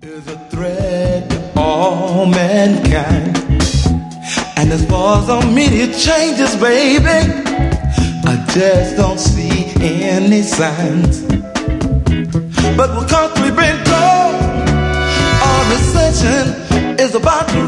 Is a thread to all mankind. And as far as immediate changes, baby, I just don't see any signs. But we're constantly being told our recession is about to